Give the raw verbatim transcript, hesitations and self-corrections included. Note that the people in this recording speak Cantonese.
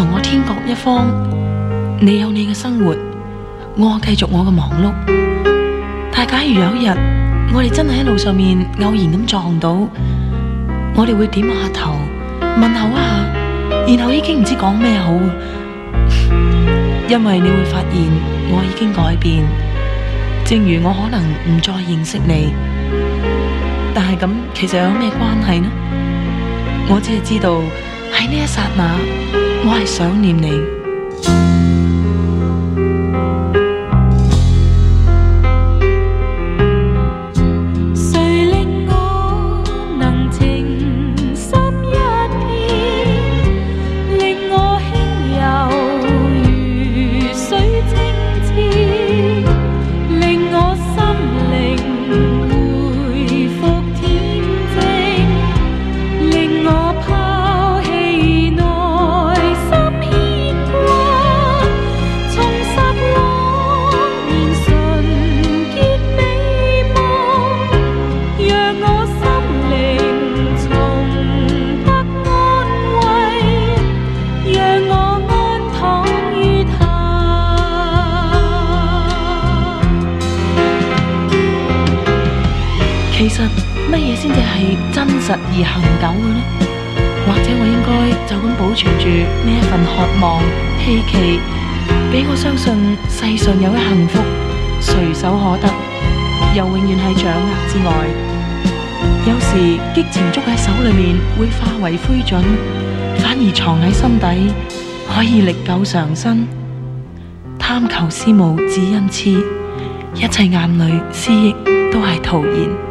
同我天各一方，你有你嘅生活，我繼續我嘅忙碌。但係假如有一日我哋真係喺路上面偶然咁撞到，我哋會點下頭問候一下，然後已經唔知講咩好，因為你會發現我已經改變，正如我可能唔再認識你，但係咁其實有咩關係呢？我只係知道喺呢一剎那，我係想念你。其實乜嘢先至係真實而恆久嘅呢？或者我應該就咁保存住呢一份渴望、希冀，俾我相信世上有嘅幸福隨手可得，又永遠喺掌握之外。有時激情捉喺手裏面會化為灰燼，反而藏喺心底可以歷久常新。貪求思慕只因痴，一切眼淚思憶都係徒然。